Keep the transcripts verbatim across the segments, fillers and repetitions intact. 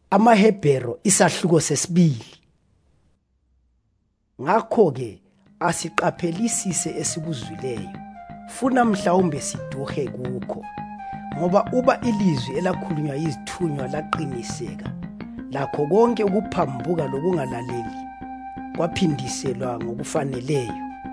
AmaHebheru isahluko sesibili. Ngakho ke asiqaphelisise esikuzwileyo, funa mhlawumbe siduhe kukho, ngoba uba ilizwi elakhulunywa yizithunywa laqiniseka, lakho konke ukuphambuka lokungalaleli kwaphindiselwa ngokufaneleyo,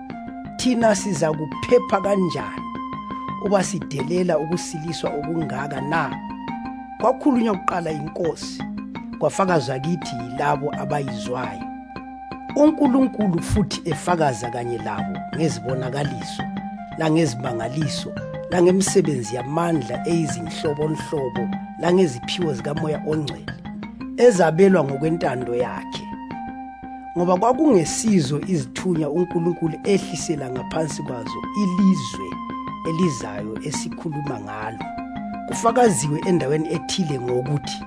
thina siza kuphepha kanjani uba sidelela ukusiliswa okungaka na? Kwakhulunywa kuqala inkosi, kwafakazwa kithi yilabo abayizwayo, uNkulunkulu futhi efakaza kanye labo ngezibonakaliso langezimangaliso langemisebenzi yamandla eyizinhlobonhlobo langeziphiwo zikaMoya oNgcwele ezabelwa ngokwentando yakhe. Ngoba kwakungesizo izithunywa uNkulunkulu ehlisela ngaphansi kwazo ilizwe elizayo esikhuluma ngalo, kufakaziwe endaweni ethile ngokuthi,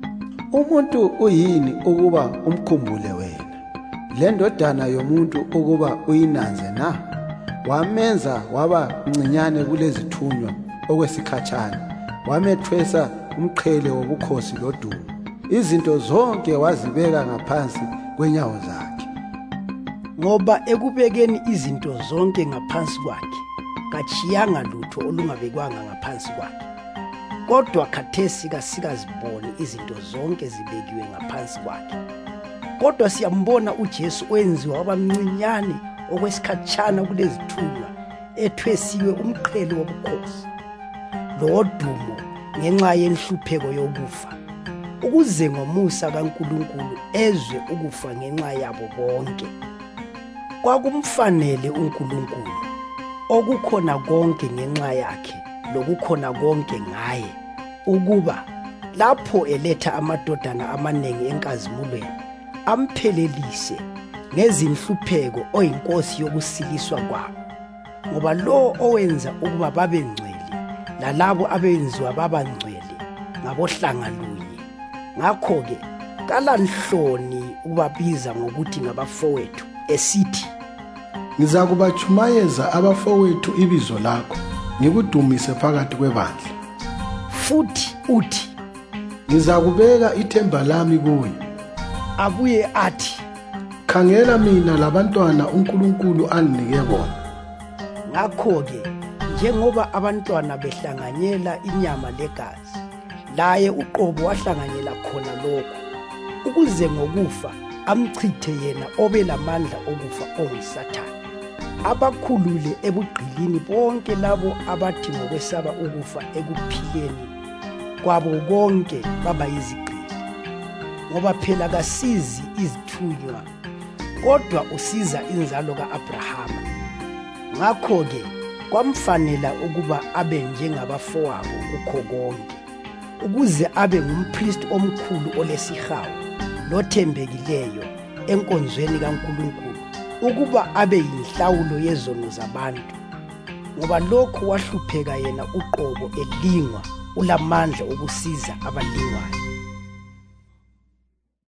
umuntu uyini ukuba umkhumbule wena, le ndodana yomuntu ukuba uyinanze na? Wamenza waba mncinyane kulezithunywa okwesikhatshana, wamethwesa umqhele wobukhosi lodumo, izinto zonke wazibeka ngaphansi kwenyawo zakhe. Ngoba ekubekeni izinto zonke ngaphansi kwakhe kachiyanga lutho olungabekwanga ngaphansi kwakhe. Kodwa khathesi kasikaziboni izinto zonke zibekiwe ngaphansi kwakhe. Kodwa siyambona uJesu owenziwa waba mncinyane okwesikhatshana kulezithunywa, ethwesiwe umqhele wobukhosi lodumo ngenxa yenhlupheko yokufa, ukuze ngomusa kaNkulunkulu ezwe ukufa ngenxa yabo bonke. Kwakumfanele uNkulunkulu, okukhona konke ngenxa yakhe lokukhona konke ngaye, ukuba lapho eletha amadodana amaningi enkazimulweni amphelelise ngezinhlupheko oyinkosi yokusiliswa kwabo. Ngoba lo owenza ukuba babe ngcwele lalabo abenziwa baba ngcwele ngabohlanga lunye, ngakho-ke kalanhloni ukubabiza ngokuthi ngabafowethu, esithi, ngiza kubachumayeza abafowethu ibizo lakho, ngikudumise phakathi kwebandla. Futhi uthi, ngiza kubeka ithemba lami kuye. Abuye athi, khangela mina labantwana uNkulunkulu anginike bona. Ngakho-ke njengoba abantwana behlanganyela inyama legazi, laye uqobo wahlanganyela khona lokho, ukuze ngokufa amchithe yena obe lamandla okufa onguSathane, abakhulule ebugqilini bonke labo abathi ngokwesaba ukufa ekuphileni kwabo konke baba yizigqili. Ngoba phela kasizi izithunywa, kodwa usiza inzalo ka-Abrahama. Ngakho-ke kwamfanela ukuba abe njengabafowabo kukho konke, ukuze abe ngumpristi omkhulu olesihawu lothembekileyo enkonzweni kaNkulunkulu, ukuba abe yinhlawulo yezono zabantu. Ngoba lokhu wahlupheka yena uqobo elingwa, ulamandla okusiza abalingwayo.